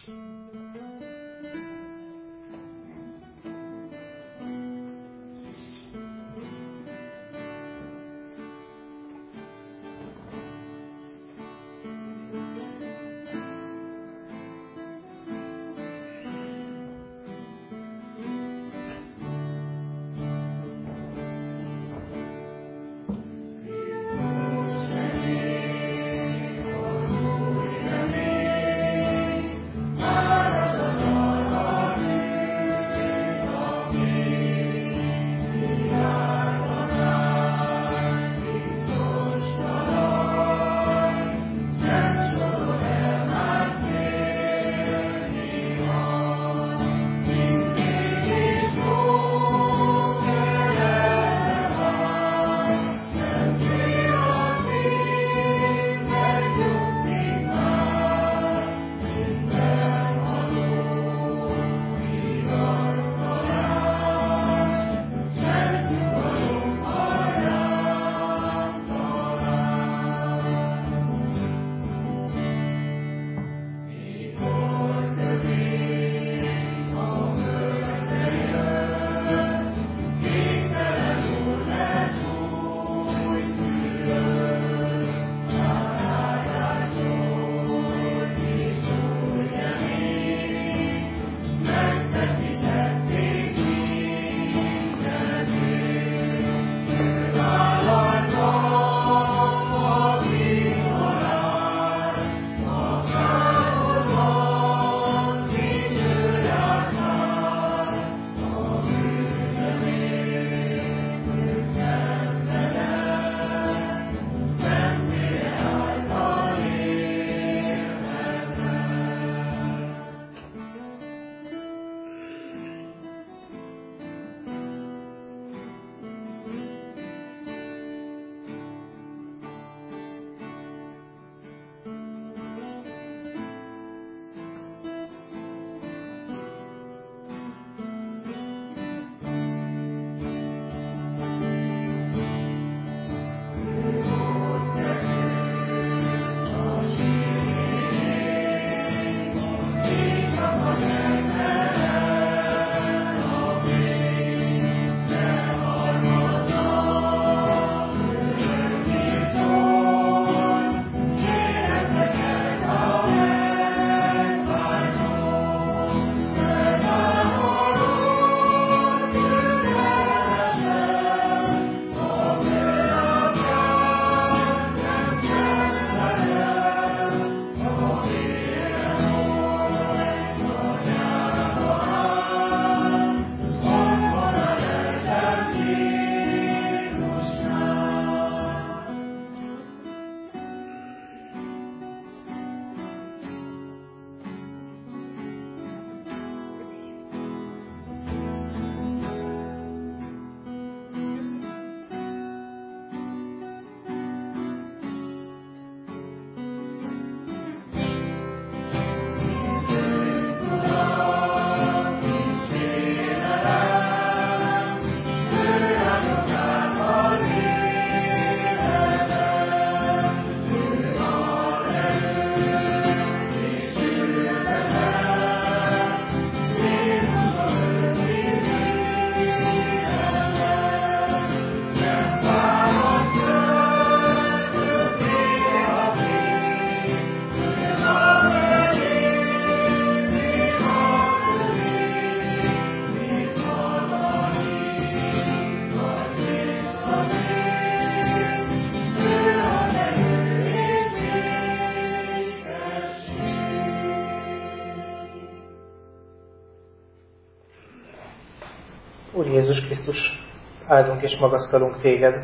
Úr Jézus Krisztus, áldunk és magasztalunk Téged.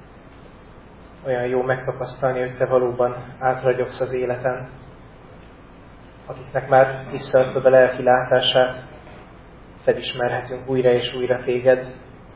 Olyan jó megtapasztalni, hogy Te valóban átragyogsz az életen. Akiknek már visszaadtad a lelki látását, felismerhetünk újra és újra Téged.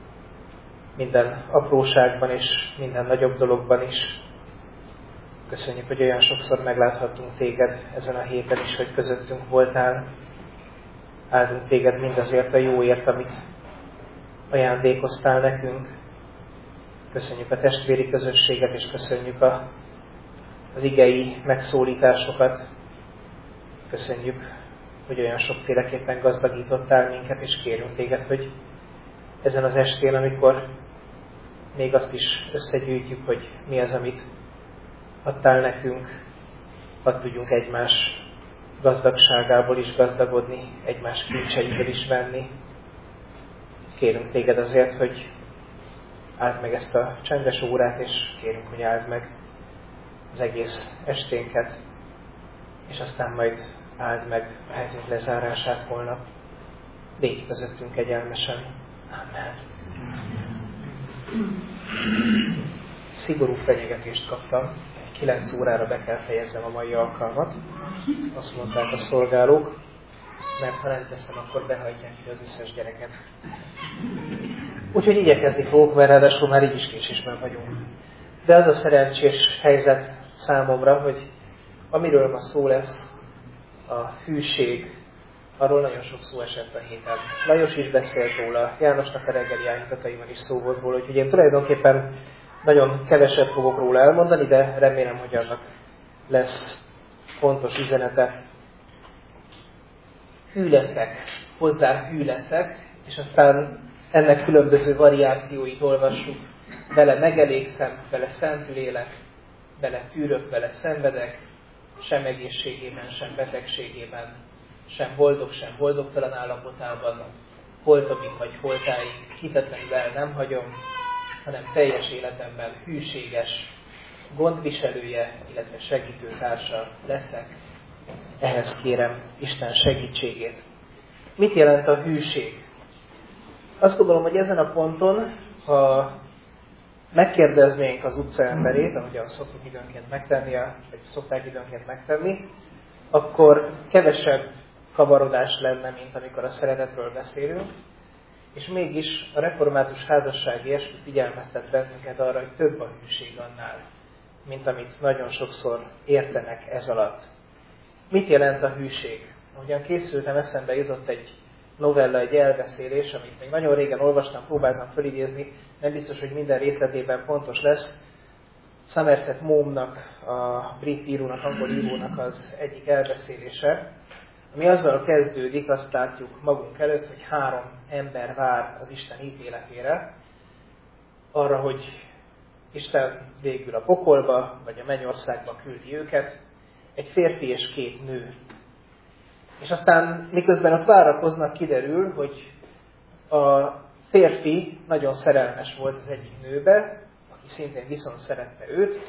Minden apróságban és minden nagyobb dologban is. Köszönjük, hogy olyan sokszor megláthattunk Téged ezen a héten is, hogy közöttünk voltál. Áldunk Téged mindazért a jóért, amit ajándékoztál nekünk. Köszönjük a testvéri közösséget, és köszönjük az igei megszólításokat. Köszönjük hogy olyan sokféleképpen gazdagítottál minket, és kérünk téged, hogy ezen az estén, amikor még azt is összegyűjtjük, hogy mi az, amit adtál nekünk, hadd tudjunk egymás gazdagságából is gazdagodni, egymás kincseiből is venni. Kérünk téged azért, hogy áld meg ezt a csendes órát, és kérünk, hogy áld meg az egész esténket, és aztán majd áld meg a hetünk lezárását holnap. Légy közöttünk kegyelmesen. Amen. Szigorú fenyegetést kaptam. 9 órára be kell fejezzem a mai alkalmat. Azt mondták a szolgálók, mert ha nem teszem, akkor behajtják ki az összes gyereket. Úgyhogy igyekezni fogok, mert ráadásul már így is késésben vagyunk. De az a szerencsés helyzet számomra, hogy amiről ma szó lesz, a hűség, arról nagyon sok szó esett a héten. Lajos is beszélt róla, Jánosnak a reggeli állítataiban is szó volt róla, úgyhogy én tulajdonképpen nagyon keveset fogok róla elmondani, de remélem, hogy annak lesz fontos üzenete. Hű leszek, hozzá hű leszek, és aztán ennek különböző variációit olvassuk. Vele megelégszem, vele szentül élek, vele tűrök, vele szenvedek, sem egészségében, sem betegségében, sem boldog, sem boldogtalan állapotában, holtomig vagy holtáig, hitetlenül el nem hagyom, hanem teljes életemben hűséges, gondviselője, illetve segítőtársa leszek. Ehhez kérem Isten segítségét. Mit jelent a hűség? Azt gondolom, hogy ezen a ponton, ha megkérdeznénk az utca emberét, ahogyan szoktuk időnként megtenni, vagy szokták időnként megtenni, akkor kevesebb kavarodás lenne, mint amikor a szeretetről beszélünk, és mégis a református házassági eskü figyelmeztet bennünket arra, hogy több a hűség annál, mint amit nagyon sokszor értenek ez alatt. Mit jelent a hűség? Ahogyan készültem, eszembe jutott egy novella, egy elbeszélés, amit még nagyon régen olvastam, próbáltam felidézni, nem biztos, hogy minden részletében pontos lesz. Somerset Maughamnak, a brit írónak, angol írónak az egyik elbeszélése, ami azzal kezdődik, azt látjuk magunk előtt, hogy 3 ember vár az Isten ítéletére, arra, hogy Isten végül a pokolba, vagy a mennyországba küldi őket, egy férfi és 2 nő. És aztán miközben ott várakoznak, kiderül, hogy a férfi nagyon szerelmes volt az egyik nőbe, aki szintén viszont szerette őt,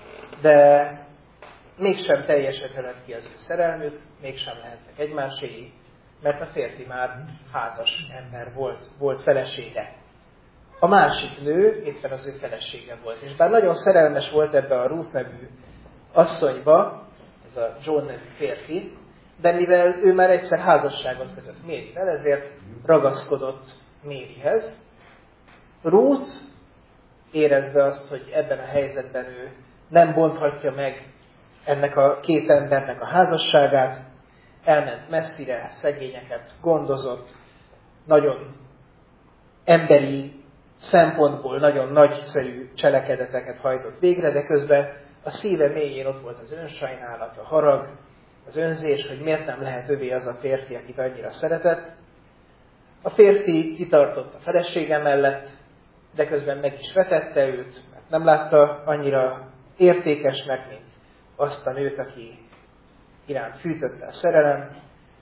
de mégsem teljesedett ki az ő szerelmük, mégsem lehettek egymáséi, mert a férfi már házas ember volt felesége. A másik nő éppen az ő felesége volt. És bár nagyon szerelmes volt ebbe a Ruth nevű asszonyba, ez a John nevű férfi, de mivel ő már egyszer házasságot kötött Maryvel, ezért ragaszkodott Maryhez. Ruth érezve azt, hogy ebben a helyzetben ő nem bonthatja meg ennek a 2 embernek a házasságát, elment messzire, szegényeket gondozott, nagyon emberi szempontból nagyon nagyszerű cselekedeteket hajtott végre, de közben a szíve mélyén ott volt az önsajnálat, a harag, az önzés, hogy miért nem lehet övé az a férfi, akit annyira szeretett. A férfi kitartott a felesége mellett, de közben meg is vetette őt, mert nem látta annyira értékesnek, mint azt a nőt, aki iránt fűtötte a szerelem.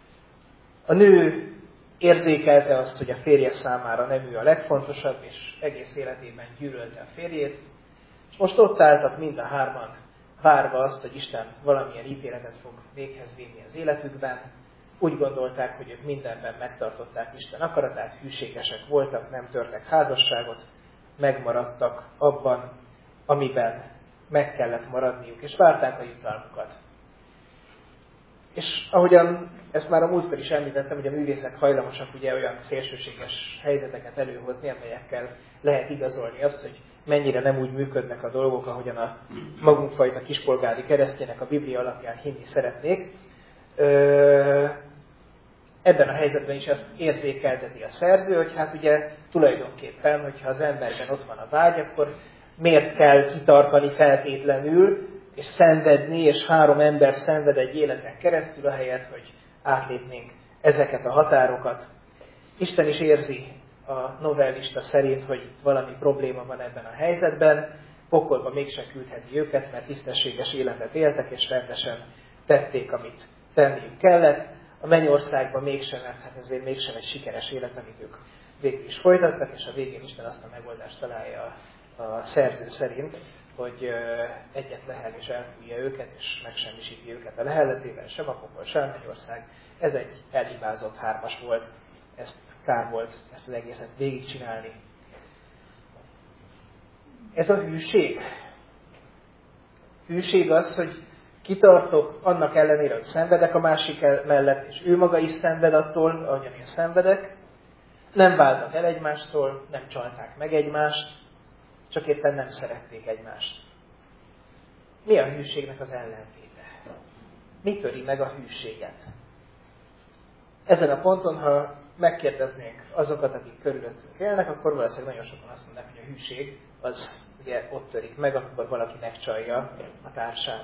A nő érzékelte azt, hogy a férje számára nem ő a legfontosabb, és egész életében gyűlölte a férjét. És most ott álltak mind a 3-an, várva azt, hogy Isten valamilyen ítéletet fog véghez vinni az életükben. Úgy gondolták, hogy ők mindenben megtartották Isten akaratát, hűségesek voltak, nem törtek házasságot, megmaradtak abban, amiben meg kellett maradniuk, és várták a jutalmukat. És ahogyan ezt már a múltkor is említettem, hogy a művészek hajlamosak ugye olyan szélsőséges helyzeteket előhozni, amelyekkel lehet igazolni azt, hogy mennyire nem úgy működnek a dolgok, ahogyan a magunkfajta kispolgári keresztények a Biblia alapján hinni szeretnék. Ebben a helyzetben is ezt érzékelteti a szerző, hogy hát ugye tulajdonképpen, hogyha az emberben ott van a vágy, akkor miért kell kitartani feltétlenül, és szenvedni, és 3 ember szenved egy életen keresztül, ahelyett, hogy átlépnénk ezeket a határokat. Isten is érzi a novellista szerint, hogy itt valami probléma van ebben a helyzetben, pokolba mégse küldheti őket, mert tisztességes életet éltek, és rendesen tették, amit tenniük kellett. A mennyországban mégsem, mert hát ezért mégsem egy sikeres élet, amit ők végül is folytattak, és a végén Isten azt a megoldást találja a szerző szerint, hogy egyet lehel és elfújja őket, és megsemmisíti őket a lehelletével, sem a pokol, sem a mennyország. Ez egy elhibázott hármas volt, ezt kár volt ezt az egészet végigcsinálni. Ez a hűség. Hűség az, hogy kitartok annak ellenére, hogy szenvedek a másik mellett, és ő maga is szenved attól, ahogyan én szenvedek. Nem váltak el egymástól, nem csalták meg egymást, csak éppen nem szerették egymást. Mi a hűségnek az ellentéte? Mi töri meg a hűséget? Ezen a ponton, ha megkérdeznénk azokat, akik körülöttünk élnek, akkor valószínűleg nagyon sokan azt mondják, hogy a hűség az ugye ott törik meg, amikor valaki megcsalja a társát.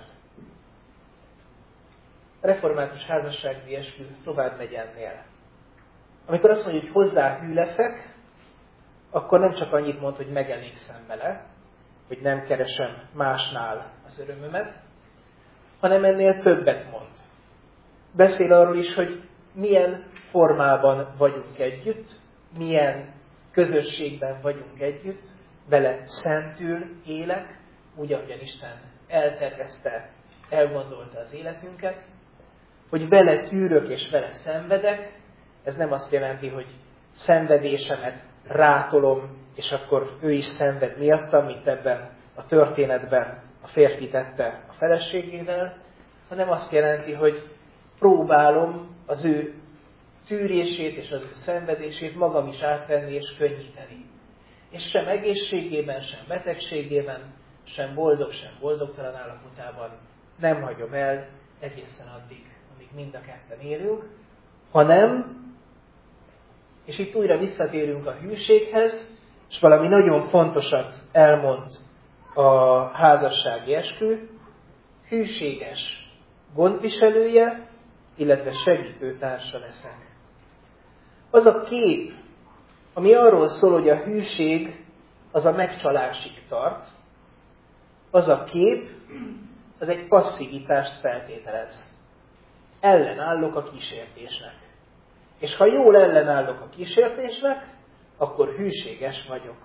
A református házassági eskü tovább megy ennél. Amikor azt mondja, hogy hozzá hű leszek, akkor nem csak annyit mond, hogy megelégszem vele, hogy nem keresem másnál az örömömet, hanem ennél többet mond. Beszél arról is, hogy milyen formában vagyunk együtt, milyen közösségben vagyunk együtt, vele szentül élek, úgy, ahogyan Isten eltervezte, elgondolta az életünket, hogy vele tűrök és vele szenvedek. Ez nem azt jelenti, hogy szenvedésemet rátolom, és akkor ő is szenved miattam, mint ebben a történetben a férfi tette a feleségével, hanem azt jelenti, hogy próbálom az ő tűrését és az ő szenvedését magam is átvenni és könnyíteni. És sem egészségében, sem betegségében, sem boldog, sem boldogtalan állapotában nem hagyom el egészen addig, amíg mind a ketten élünk, hanem, és itt újra visszatérünk a hűséghez, és valami nagyon fontosat elmond a házassági eskü, hűséges gondviselője, illetve segítőtársa leszek. Az a kép, ami arról szól, hogy a hűség az a megcsalásig tart, az a kép, az egy passzivitást feltételez. Ellenállok a kísértésnek. És ha jól ellenállok a kísértésnek, akkor hűséges vagyok.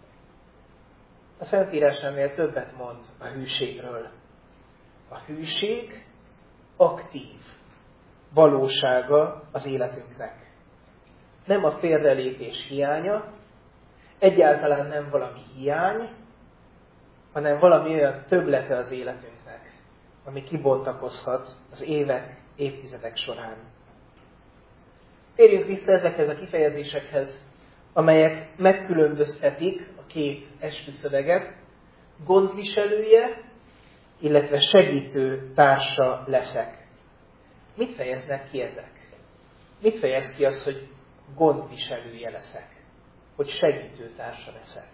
A Szentírás ennél többet mond a hűségről. A hűség aktív valósága az életünknek. Nem a félrelépés hiánya, egyáltalán nem valami hiány, hanem valami olyan többlete az életünknek, ami kibontakozhat az évek, évtizedek során. Térjünk vissza ezekhez a kifejezésekhez, amelyek megkülönböztetik a két esküszöveget, gondviselője, illetve segítő társa leszek. Mit fejeznek ki ezek? Mit fejez ki az, hogy gondviselője leszek? Hogy segítő társa leszek?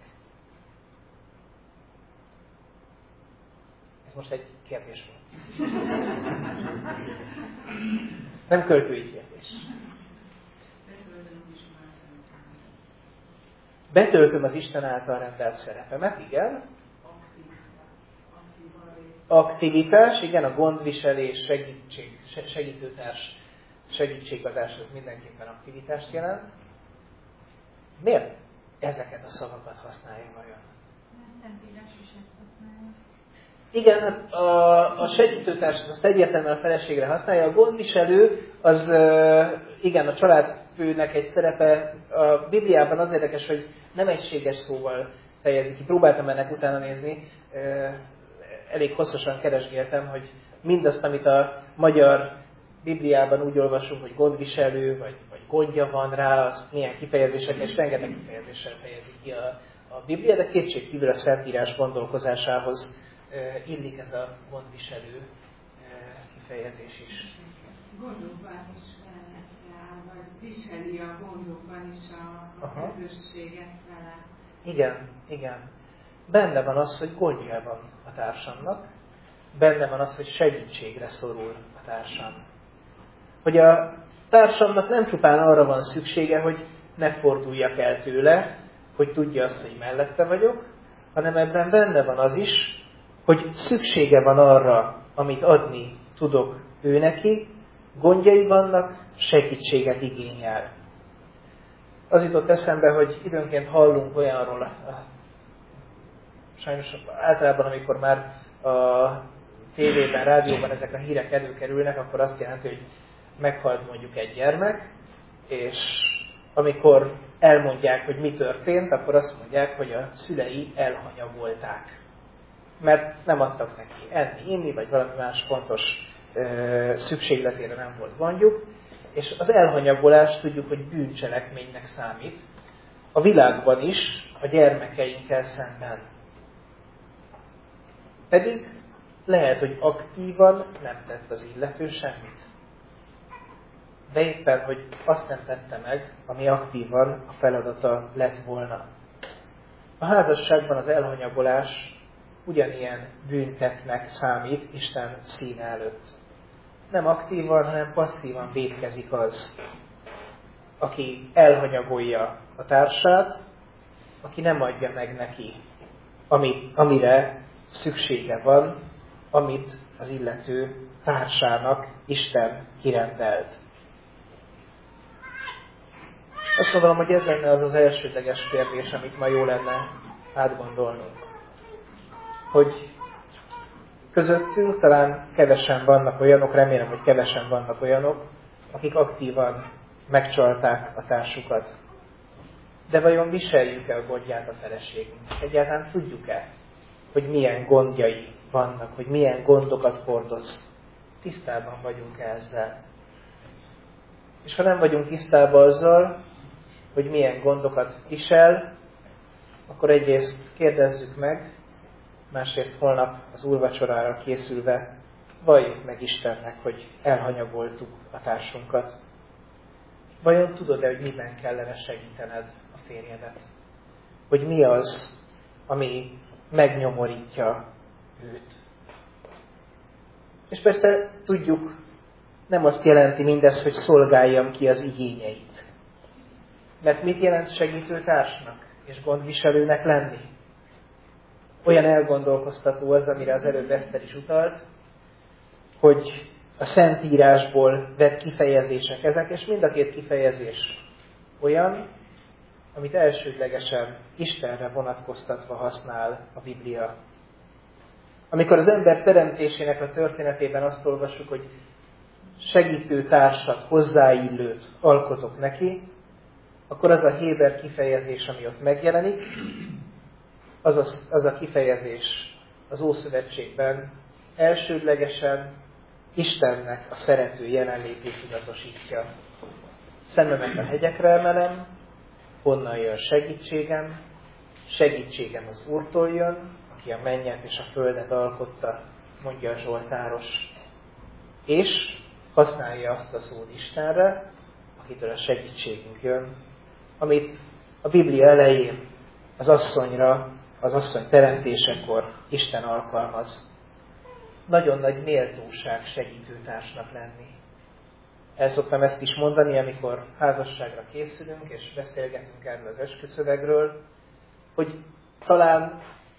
Ez most egy kérdés volt. Nem költői kérdés. Betöltöm az Isten által rendelt szerepemet, igen. Aktivitás, igen, a gondviselés, segítőtárs, segítségadás, az mindenképpen aktivitást jelent. Miért ezeket a szavakat használja vajon? Igen, hát a segítőtárs azt egyértelműen a feleségre használja, a gondviselő az igen, a családfőnek egy szerepe. A Bibliában az érdekes, hogy nem egységes szóval fejezi ki. Próbáltam ennek utána nézni, elég hosszasan keresgéltem, hogy mindazt, amit a magyar Bibliában úgy olvasunk, hogy gondviselő, vagy gondja van rá, azt milyen kifejezésekkel, és rengeteg kifejezéssel fejezi ki a Biblia, de kétségkívül a Szentírás gondolkozásához illik ez a gondviselő kifejezés is. Gondokban is vagy viseli a gondokban is a közösséget vele. Igen. Benne van az, hogy gondja van a társamnak, benne van az, hogy segítségre szorul a társam. hogy a társamnak nem csupán arra van szüksége, hogy ne forduljak el tőle, hogy tudja azt, hogy mellette vagyok, hanem ebben benne van az is, hogy szüksége van arra, amit adni tudok ő neki, gondjai vannak, segítséget igényel. Az jutott eszembe, hogy időnként hallunk olyanról, sajnos általában, amikor már a tévében, rádióban ezek a hírek előkerülnek, akkor azt jelenti, hogy meghalt mondjuk egy gyermek, és amikor elmondják, hogy mi történt, akkor azt mondják, hogy a szülei elhanyagolták. Mert nem adtak neki enni, inni, vagy valami más fontos szükségletére nem volt gondjuk. És az elhanyagolás tudjuk, hogy bűncselekménynek számít. A világban is, a gyermekeinkkel szemben. Pedig lehet, hogy aktívan nem tett az illető semmit. De éppen, hogy azt nem tette meg, ami aktívan a feladata lett volna. A házasságban az elhanyagolás ugyanilyen bűntettnek számít Isten színe előtt. Nem aktívan, hanem passzívan vétkezik az, aki elhanyagolja a társát, aki nem adja meg neki, amire szüksége van, amit az illető társának Isten kirendelt. Azt gondolom, hogy ez lenne az az elsődleges kérdés, amit ma jó lenne átgondolnunk. Hogy közöttünk talán kevesen vannak olyanok, remélem, hogy kevesen vannak olyanok, akik aktívan megcsalták a társukat. De vajon viseljük-e a gondját a feleségünknek? Egyáltalán tudjuk-e, hogy milyen gondjai vannak, hogy milyen gondokat hordoz? Tisztában vagyunk ezzel. És ha nem vagyunk tisztában azzal, hogy milyen gondokat visel, akkor egyrészt kérdezzük meg, másrészt holnap az úrvacsorára készülve valljuk meg Istennek, hogy elhanyagoltuk a társunkat. Vajon tudod-e, hogy miben kellene segítened a férjedet? Hogy mi az, ami megnyomorítja őt? És persze tudjuk, nem azt jelenti mindez, hogy szolgáljam ki az igényeit. Mert mit jelent segítőtársnak és gondviselőnek lenni? Olyan elgondolkoztató az, amire az előbb Eszter is utalt, hogy a Szentírásból vett kifejezések ezek, és mind a két kifejezés olyan, amit elsődlegesen Istenre vonatkoztatva használ a Biblia. Amikor az ember teremtésének a történetében azt olvassuk, hogy segítőtársat, hozzáillőt alkotok neki, akkor az a héber kifejezés, ami ott megjelenik, az a kifejezés az Ószövetségben elsődlegesen Istennek a szerető jelenlétét tudatosítja. Szememet a hegyekre emelem, honnan jön segítségem, segítségem az Úrtól jön, aki a mennyet és a földet alkotta, mondja a Zsoltáros. És használja azt a szót Istenre, akitől a segítségünk jön, amit a Biblia elején az asszonyra, az asszony teremtésekor Isten alkalmaz. Nagyon nagy méltóság segítőtársnak lenni. El szoktam ezt is mondani, amikor házasságra készülünk, és beszélgetünk erről az esküszövegről, hogy talán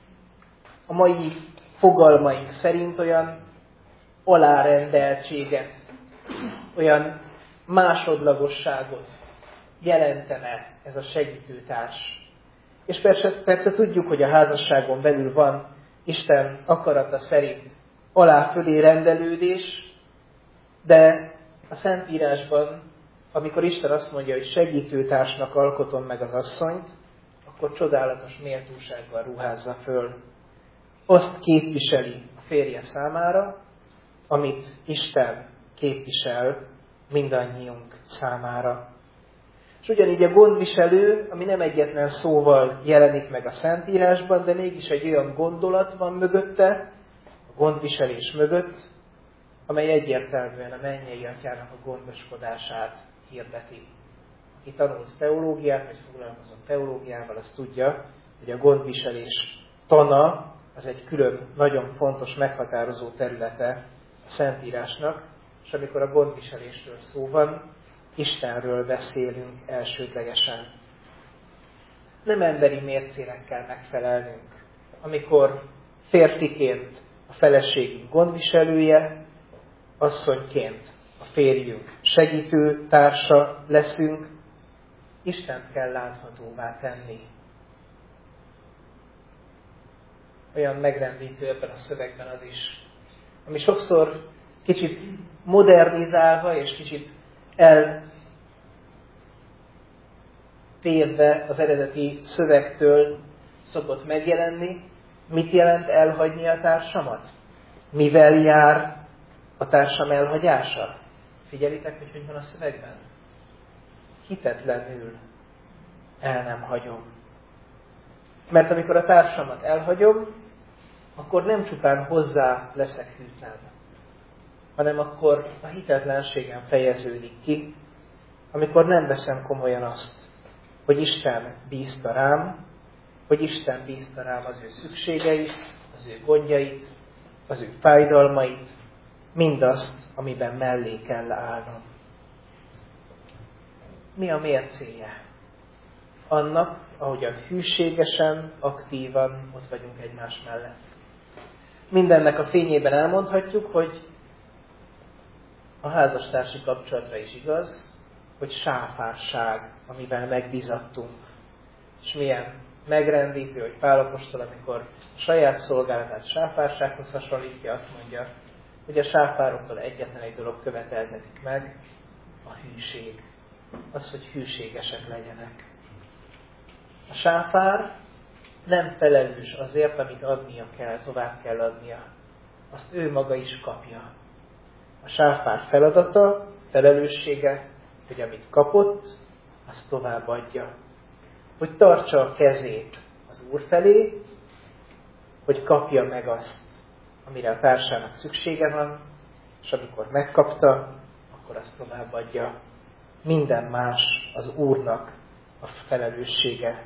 a mai fogalmaink szerint olyan alárendeltséget, olyan másodlagosságot jelentene ez a segítőtárs. És persze tudjuk, hogy a házasságon belül van Isten akarata szerint alá-fölé rendelődés, de a Szentírásban, amikor Isten azt mondja, hogy segítőtársnak alkotom meg az asszonyt, akkor csodálatos méltósággal ruházza föl. Azt képviseli a férje számára, amit Isten képvisel mindannyiunk számára. És ugyanígy a gondviselő, ami nem egyetlen szóval jelenik meg a Szentírásban, de mégis egy olyan gondolat van mögötte, a gondviselés mögött, amely egyértelműen a mennyei atyának a gondoskodását hirdeti. Aki tanult teológiát, vagy foglalkozott teológiával, az tudja, hogy a gondviselés tana az egy külön, nagyon fontos, meghatározó területe a Szentírásnak, És amikor a gondviselésről szó van, Istenről beszélünk elsődlegesen. Nem emberi mércének kell megfelelnünk. Amikor férfiként a feleségünk gondviselője, asszonyként a férjünk segítő társa leszünk, Istent kell láthatóvá tenni. Olyan megrendítő ebben a szövegben az is, ami sokszor kicsit modernizálva és kicsit eltérve az eredeti szövegtől szokott megjelenni. Mit jelent elhagyni a társamat? Mivel jár a társam elhagyása? Figyelitek, hogy van a szövegben? Hitetlenül el nem hagyom. Mert amikor a társamat elhagyom, akkor nem csupán hozzá leszek hűtlen, hanem akkor a hitetlenségem fejeződik ki, amikor nem veszem komolyan azt, hogy Isten bízta rám, hogy Isten bízta rám az ő szükségeit, az ő gondjait, az ő fájdalmait, mindazt, amiben mellé kell állnom. Mi a mércéje? Annak, ahogyan hűségesen, aktívan ott vagyunk egymás mellett. Mindennek a fényében elmondhatjuk, hogy a házastársi kapcsolatra is igaz, hogy sáfárság, amivel megbízattunk. És milyen megrendítő, hogy Pál apostol, amikor a saját szolgálatát sáfársághoz hasonlítja, azt mondja, hogy a sáfároktól egyetlen egy dolog követeltetik meg, a hűség. Az, hogy hűségesek legyenek. A sáfár nem felelős azért, amit adnia kell, tovább kell adnia. Azt ő maga is kapja. A sáfár feladata, felelőssége, hogy amit kapott, azt továbbadja. Hogy tartsa a kezét az Úr felé, hogy kapja meg azt, amire a társának szüksége van, és amikor megkapta, akkor azt továbbadja. Minden más az Úrnak a felelőssége.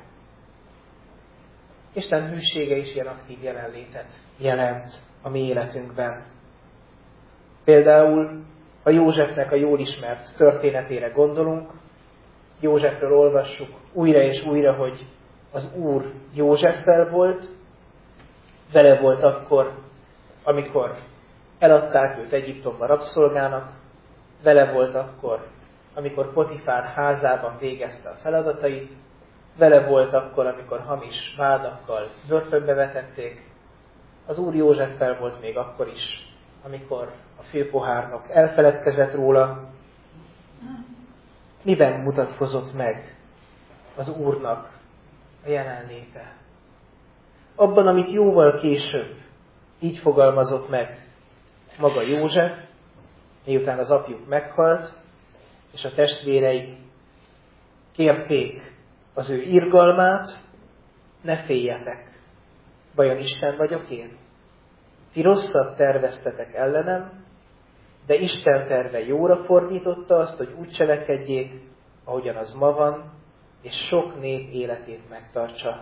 Isten hűsége is ilyen aktív jelenlétet jelent a mi életünkben. Például a Józsefnek a jól ismert történetére gondolunk. Józsefről olvassuk újra és újra, hogy az Úr Józseffel volt, vele volt akkor, amikor eladták őt Egyiptomba rabszolgának, vele volt akkor, amikor Potifár házában végezte a feladatait, vele volt akkor, amikor hamis vádakkal börtönbe vetették, az Úr Józseffel volt még akkor is, amikor a főpohárnok elfeledkezett róla. Miben mutatkozott meg az Úrnak a jelenléte? Abban, amit jóval később így fogalmazott meg maga József, miután az apjuk meghalt, és a testvérei kérték az ő irgalmát, ne féljetek, vajon Isten vagyok én? Ti rosszat terveztetek ellenem, de Isten terve jóra fordította azt, hogy úgy cselekedjék, ahogyan az ma van, és sok nép életét megtartsa.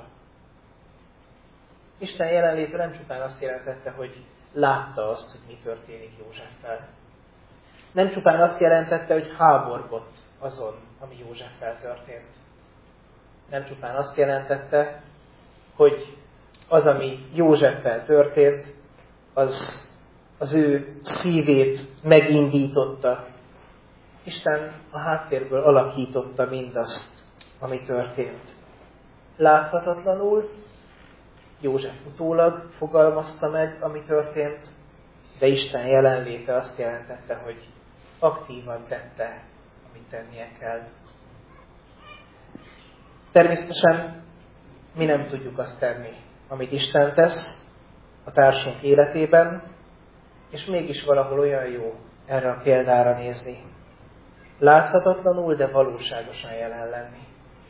Isten jelenléte nem csupán azt jelentette, hogy látta azt, hogy mi történik Józseffel. Nem csupán azt jelentette, hogy háborgott azon, ami Józseffel történt. Nem csupán azt jelentette, hogy az, ami Józseffel történt, az ő szívét megindította. Isten a háttérből alakította mindazt, ami történt. Láthatatlanul, József utólag fogalmazta meg, ami történt, de Isten jelenléte azt jelentette, hogy aktívan tette, amit tennie kell. Természetesen mi nem tudjuk azt tenni, amit Isten tesz a társunk életében, és mégis valahol olyan jó erre a példára nézni. Láthatatlanul, de valóságosan jelen lenni.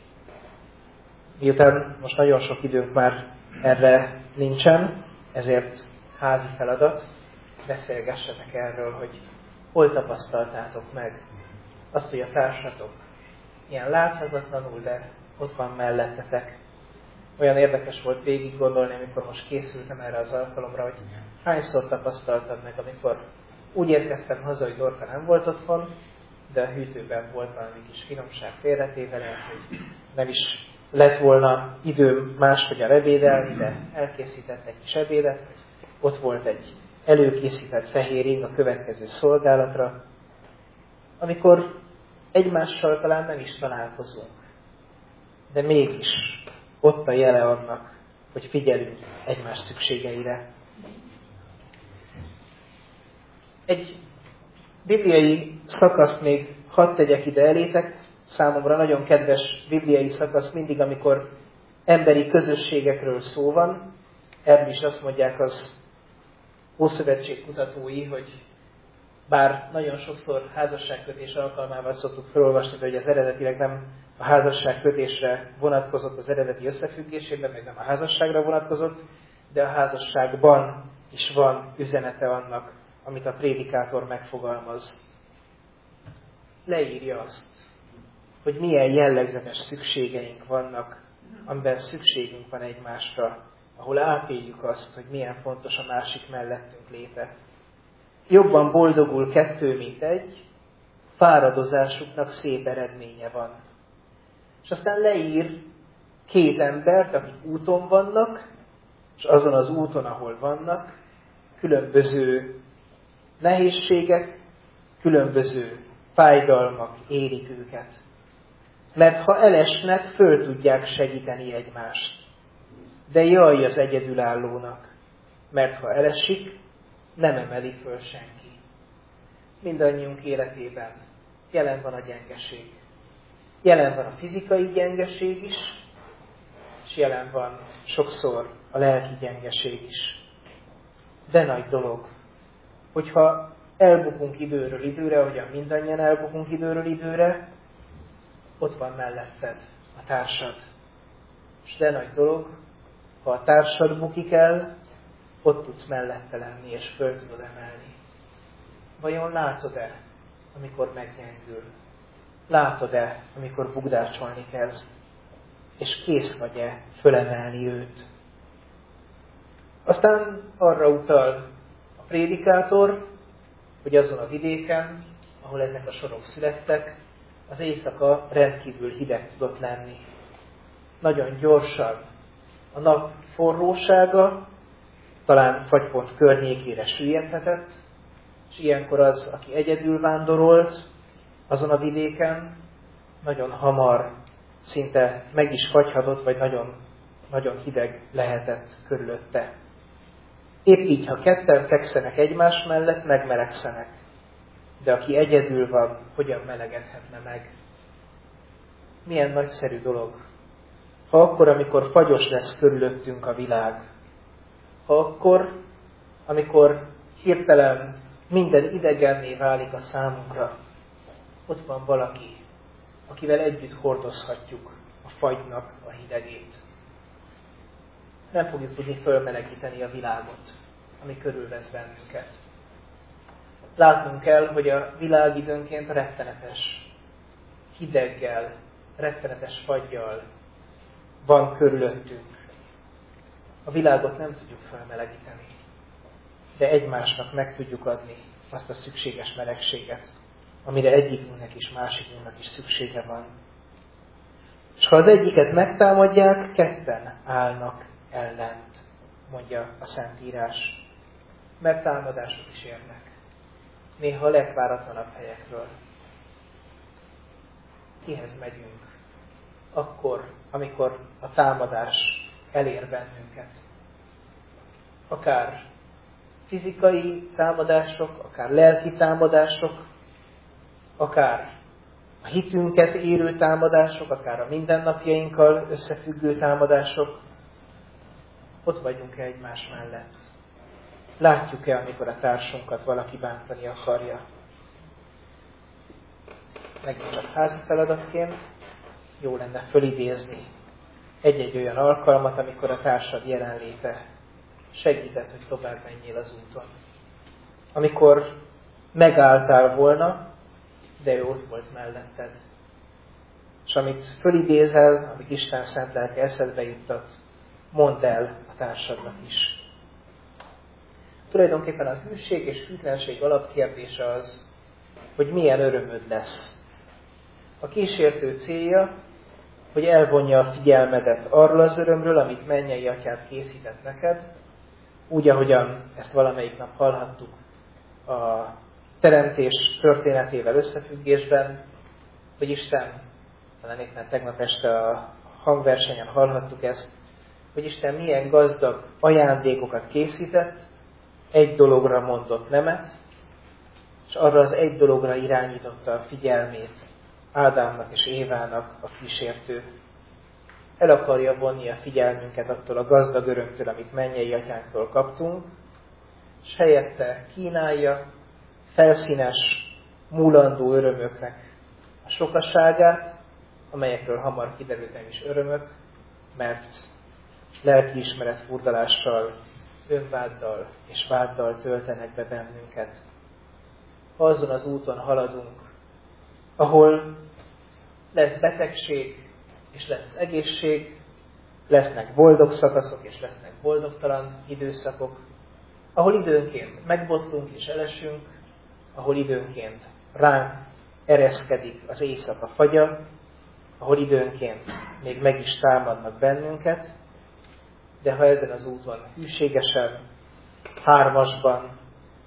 Miután most nagyon sok időnk már erre nincsen, ezért házi feladat, beszélgessetek erről, hogy hol tapasztaltátok meg azt, hogy a társatok ilyen láthatatlanul, de ott van mellettetek. Olyan érdekes volt végig gondolni, amikor most készültem erre az alkalomra, hogy hányszor tapasztaltad meg, amikor Úgy érkeztem haza, hogy Dorka nem volt otthon, de a hűtőben volt valami kis finomság félretéve, lehet, hogy nem is lett volna időm máshogyan ebédelni, de elkészített egy kis ebédet. Ott volt egy előkészített fehér ing a következő szolgálatra, amikor egymással talán nem is találkozunk, de mégis ott a jele annak, hogy figyelünk egymás szükségeire. Egy bibliai szakaszt még hadd tegyek ide elétek, számomra nagyon kedves bibliai szakasz mindig, amikor emberi közösségekről szó van. Erről is azt mondják az Ószövetség kutatói, hogy bár nagyon sokszor házasságkötés alkalmával szoktuk felolvasni, de hogy az eredetileg nem a házasságkötésre vonatkozott az eredeti összefüggésében, meg nem a házasságra vonatkozott, de a házasságban is van üzenete annak, amit a prédikátor megfogalmaz. Leírja azt, hogy milyen jellegzetes szükségeink vannak, amiben szükségünk van egymásra, ahol átéljük azt, hogy milyen fontos a másik mellettünk léte. Jobban boldogul 2, mint 1, fáradozásuknak szép eredménye van. És aztán leír 2 embert, akik úton vannak, és azon az úton, ahol vannak, különböző nehézségek, különböző fájdalmak érik őket. Mert ha elesnek, föl tudják segíteni egymást. De jaj az egyedülállónak, mert ha elesik, nem emeli föl senki. Mindannyiunk életében jelen van a gyengeség. Jelen van a fizikai gyengeség is, és jelen van sokszor a lelki gyengeség is. De nagy dolog, hogyha elbukunk időről időre, ahogyan mindannyian elbukunk időről időre, ott van melletted a társad. És de nagy dolog, ha a társad bukik el, ott tudsz mellette lenni, és föl tudod emelni. Vajon látod-e, amikor meggyengül? Látod-e, amikor bugdácsolni kezd? És kész vagy-e fölemelni őt? Aztán arra utal a prédikátor, hogy azon a vidéken, ahol ezek a sorok születtek, az éjszaka rendkívül hideg tudott lenni. Nagyon gyorsan a nap forrósága talán fagypont környékére süllyedhetett, és ilyenkor az, aki egyedül vándorolt azon a vidéken, nagyon hamar szinte meg is fagyhatott, vagy nagyon, nagyon hideg lehetett körülötte. Épp így, ha 2 fekszenek egymás mellett, megmelegszenek. De aki egyedül van, hogyan melegedhetne meg? Milyen nagyszerű dolog. Ha akkor, amikor fagyos lesz körülöttünk a világ, ha akkor, amikor hirtelen minden idegenné válik a számunkra, ott van valaki, akivel együtt hordozhatjuk a fagynak a hidegét. Nem fogjuk tudni fölmelegíteni a világot, ami körülvesz bennünket. Látnunk kell, hogy a világ időnként rettenetes hideggel, rettenetes faggyal van körülöttünk. A világot nem tudjuk felmelegíteni, de egymásnak meg tudjuk adni azt a szükséges melegséget, amire egyikünknek is, másikunknak is szüksége van. És ha az egyiket megtámadják, 2 állnak ellent, mondja a Szentírás. Mert támadások is érnek. Néha a legváratlanabb helyekről. Kihez megyünk? Akkor, amikor a támadás elér bennünket. Akár fizikai támadások, akár lelki támadások, akár a hitünket érő támadások, akár a mindennapjainkkal összefüggő támadások. Ott vagyunk-e egymás mellett? Látjuk-e, amikor a társunkat valaki bántani akarja? Megint csak házi feladatként jó lenne fölidézni egy-egy olyan alkalmat, amikor a társad jelenléte segített, hogy tovább menjél az úton. Amikor megálltál volna, de ő ott volt melletted. És amit fölidézel, amit Isten szent lelke eszedbe juttat, mondd el a társadnak is. Tulajdonképpen a hűség és hűtlenség alapkérdése az, hogy milyen örömöd lesz. A kísértő célja, hogy elvonja a figyelmedet arról az örömről, amit mennyei atyád készített neked, úgy, ahogyan ezt valamelyik nap hallhattuk a teremtés történetével összefüggésben, hogy Isten, talán éppen tegnap este a hangversenyen hallhattuk ezt, hogy Isten milyen gazdag ajándékokat készített, egy dologra mondott nemet, és arra az egy dologra irányította a figyelmét Ádámnak és Évának a kísértő. El akarja vonni a figyelmünket attól a gazdag örömtől, amit mennyei atyánktól kaptunk, és helyette kínálja felszínes, múlandó örömöknek a sokaságát, amelyekről hamar kiderült nem is örömök, mert lelkiismeret furdalással, önváddal és váddal töltenek be bennünket. Azon az úton haladunk, ahol lesz betegség és lesz egészség, lesznek boldog szakaszok és lesznek boldogtalan időszakok, ahol időnként megbotlunk és elesünk, ahol időnként ránk ereszkedik az éjszaka fagya, ahol időnként még meg is támadnak bennünket, de ha ezen az úton hűségesen, hármasban,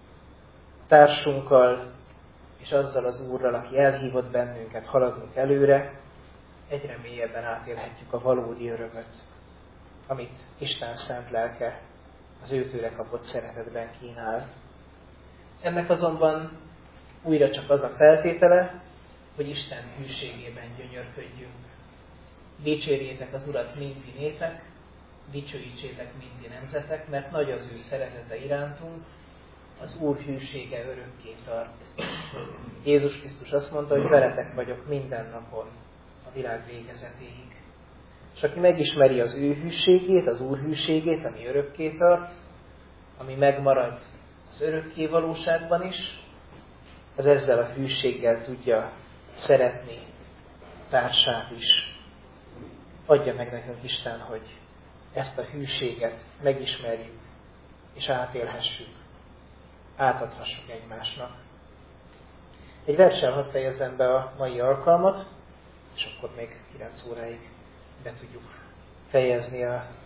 társunkkal és azzal az Úrral, aki elhívott bennünket, haladunk előre, egyre mélyebben átélhetjük a valódi örömöt, amit Isten szent lelke az őtőle kapott szeretetben kínál. Ennek azonban újra csak az a feltétele, hogy Isten hűségében gyönyörködjünk. Dicsérjétek az Urat minti népek, dicsőítsétek minti nemzetek, mert nagy az ő szeretete irántunk, az Úr hűsége örökké tart. Jézus Krisztus azt mondta, hogy veletek vagyok minden napon, a világ végezetéig. És aki megismeri az ő hűségét, az Úr hűségét, ami örökké tart, ami megmarad az örökké valóságban is, az ezzel a hűséggel tudja szeretni társát is. Adja meg nekünk Isten, hogy ezt a hűséget megismerjük és átélhessük, átadhassuk egymásnak. Egy verssel hadd fejezzem be a mai alkalmat, és akkor még 9 óráig be tudjuk fejezni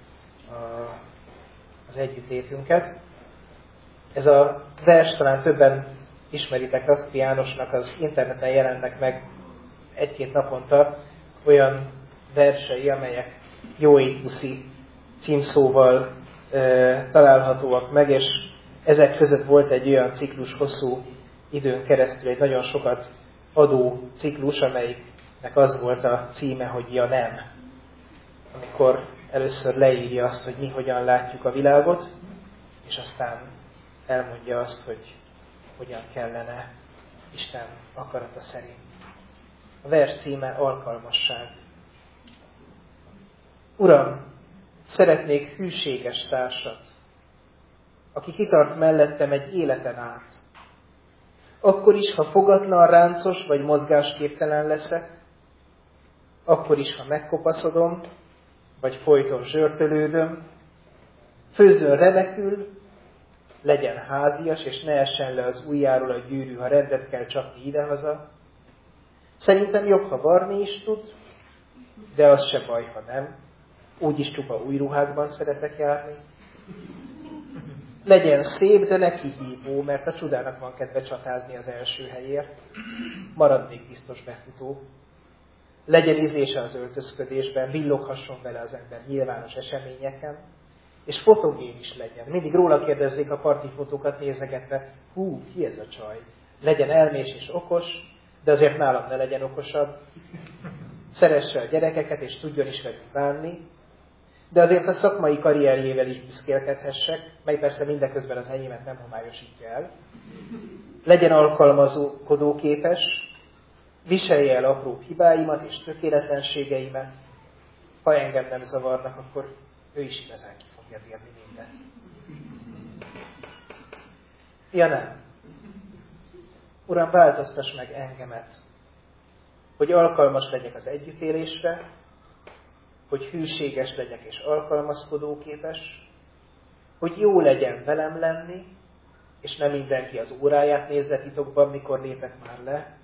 az együttlétünket. Ez a vers, talán többen ismeritek, Raszki Jánosnak az interneten jelennek meg 1-2 naponta olyan versei, amelyek jóétpuszi címszóval találhatóak meg, és ezek között volt egy olyan ciklus hosszú időn keresztül, egy nagyon sokat adó ciklus, amelyiknek az volt a címe, hogy ja nem. Amikor először leírja azt, hogy mi hogyan látjuk a világot, és aztán elmondja azt, hogy hogyan kellene Isten akarata szerint. A vers címe alkalmasság. Uram, szeretnék hűséges társat, aki kitart mellettem egy életen át. Akkor is, ha fogatlan, ráncos vagy mozgásképtelen leszek, akkor is, ha megkopaszodom, vagy folyton zsörtölődöm, főzzön remekül, legyen házias, és ne essen le az ujjáról a gyűrű, ha rendet kell csapni idehaza. Szerintem jobb, ha varni is tud, de az se baj, ha nem. Úgyis csupa új ruhákban szeretek járni. Legyen szép, de ne kihívó, mert a csodának van kedve csatázni az első helyért. Maradnék biztos befutó. Legyen ízlése az öltözködésben, villoghasson vele az ember nyilvános eseményeken, és fotogén is legyen. Mindig róla kérdezzék a partifotókat nézegetve, hú, ki ez a csaj? Legyen elmés és okos, de azért nálam ne legyen okosabb. Szeresse a gyerekeket, és tudjon is velük bánni, de azért a szakmai karrierjével is büszkélkedhessek, mely persze mindeközben az enyémet nem homályosítja el. Legyen alkalmazkodóképes, viselje el apró hibáimat és tökéletlenségeimet. Ha engem nem zavarnak, akkor ő is igazán ki fogja bírni mindent. Ja nem. Uram, változtass meg engemet, hogy alkalmas legyek az együttélésre, hogy hűséges legyek és alkalmazkodóképes, hogy jó legyen velem lenni, és nem mindenki az óráját nézze titokban, mikor lépek már le.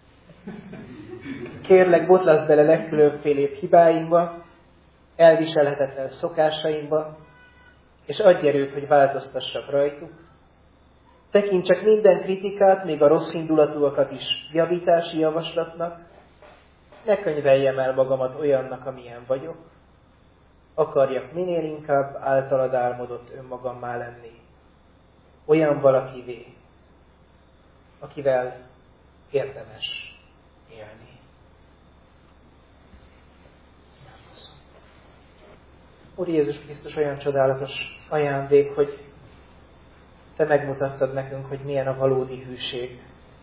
Kérlek, botlasz bele legkülönfélébb hibáimba, elviselhetetlen szokásaimba, és adj erőt, hogy változtassak rajtuk. Tekintsek minden kritikát, még a rossz indulatúakat is javítási javaslatnak. Ne könyveljem el magamat olyannak, amilyen vagyok. Akarjak minél inkább általad álmodott önmagammá lenni. Olyan valakivé, akivel érdemes élni. Úr Jézus Krisztus, olyan csodálatos ajándék, hogy Te megmutattad nekünk, hogy milyen a valódi hűség.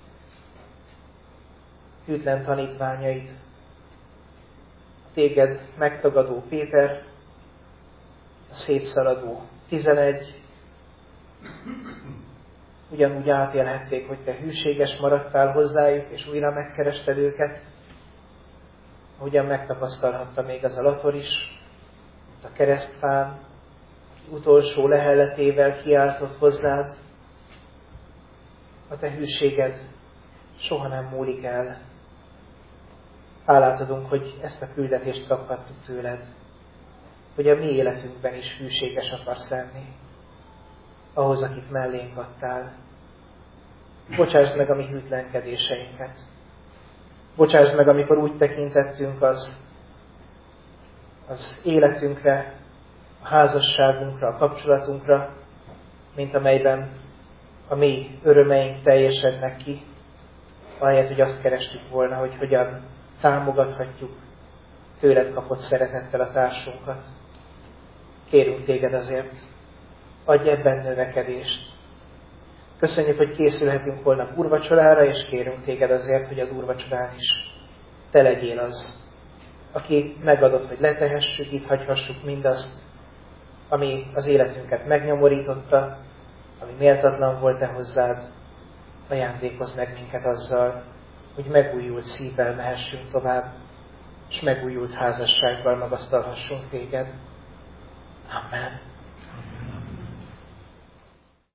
Hűtlen tanítványaid, a Téged megtagadó Péter, a szétszaladó 11, ugyanúgy átélhették, hogy Te hűséges maradtál hozzájuk, és újra megkerested őket, ahogyan megtapasztalhatta még az Alator is, a keresztfán, utolsó lehelletével kiáltott hozzád. A Te hűséged soha nem múlik el. Hálát adunk, hogy ezt a küldetést kaphattuk tőled, hogy a mi életünkben is hűséges akarsz lenni, ahhoz, akit mellénk adtál. Bocsásd meg a mi hűtlenkedéseinket. Bocsásd meg, amikor úgy tekintettünk az életünkre, a házasságunkra, a kapcsolatunkra, mint amelyben a mi örömeink teljesednek ki, ahelyett, hogy azt kerestük volna, hogy hogyan támogathatjuk tőled kapott szeretettel a társunkat. Kérünk Téged azért, adj ebben növekedést. Köszönjük, hogy készülhetünk holnap úrvacsorára, és kérünk Téged azért, hogy az úrvacsorán is Te legyél az, aki megadott, hogy letehessük, itt hagyhassuk mindazt, ami az életünket megnyomorította, ami méltatlan volt Te hozzád. Ajándékozz meg minket azzal, hogy megújult szívvel mehessünk tovább, és megújult házassággal magasztalhassunk Téged. Amen.